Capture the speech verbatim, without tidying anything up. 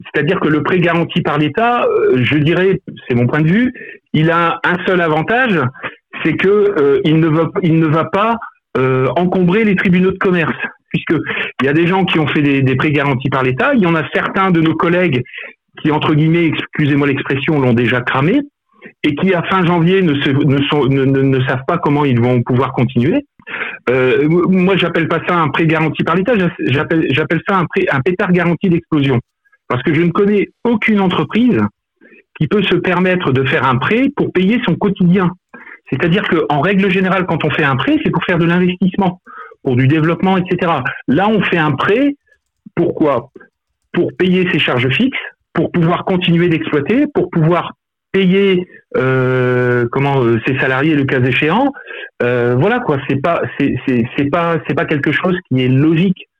C'est-à-dire que le prêt garanti par l'État, euh, je dirais, c'est mon point de vue, il a un seul avantage, c'est que euh, il ne va, il ne va pas euh, encombrer les tribunaux de commerce, puisque il y a des gens qui ont fait des, des prêts garantis par l'État, il y en a certains de nos collègues qui, entre guillemets, excusez-moi l'expression, l'ont déjà cramé, et qui à fin janvier ne, se, ne, sont, ne, ne, ne savent pas comment ils vont pouvoir continuer. Euh, moi, j'appelle pas ça un prêt garanti par l'État, j'appelle, j'appelle ça un, prêt, un pétard garanti d'explosion. Parce que je ne connais aucune entreprise qui peut se permettre de faire un prêt pour payer son quotidien. C'est-à-dire qu'en règle générale, quand on fait un prêt, c'est pour faire de l'investissement, pour du développement, et cetera. Là, on fait un prêt, pourquoi ? Pour payer ses charges fixes, pour pouvoir continuer d'exploiter, pour pouvoir payer euh, comment euh, ses salariés le cas échéant. Euh, voilà quoi, c'est pas c'est c'est c'est pas c'est pas quelque chose qui est logique.